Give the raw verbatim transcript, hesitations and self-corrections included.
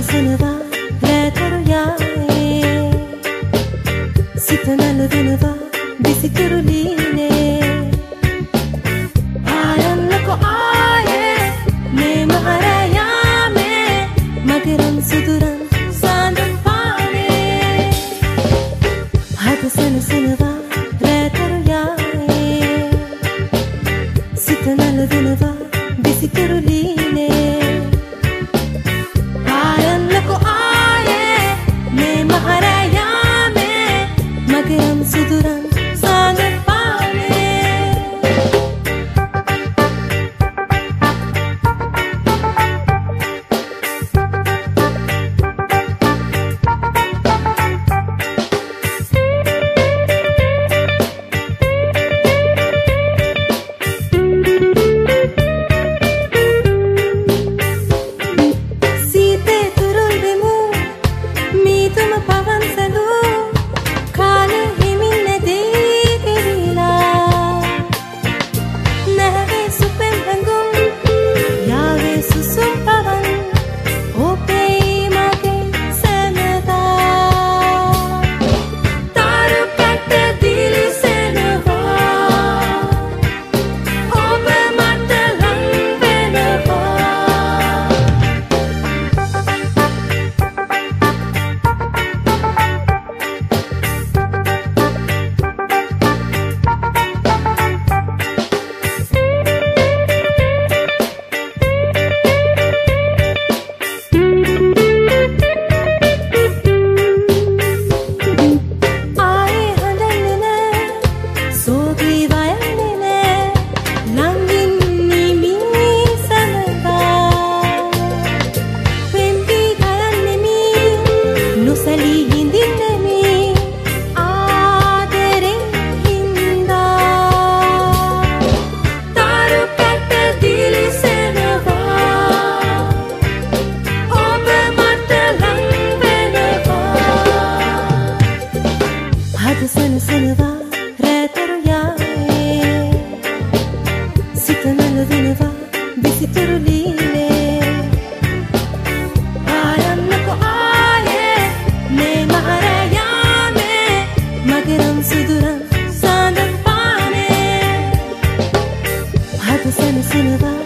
සනසනවා රැතරු යායේ සිත නලවනවා විසිතුරු ලීනේ ආයන්නකො ආයේ මේ මහර යාමේ මගේ රන් සුදුරන් සාඳන් පානේ හද සනසනවා රැතරු යායේ සිත නලවනවා විසිතුරු ලීනේ Suduran sangat Site turul demu mituma pavan salu kale Hada sanasanava rැතරු යායේ සිත නලවනවා විසිතුරු ලීනේ ආයන්නකො ආයේ මේ මහර යාමේ මගේ රන් සුදුරන් සාඳන් පානේ හද සනසනවා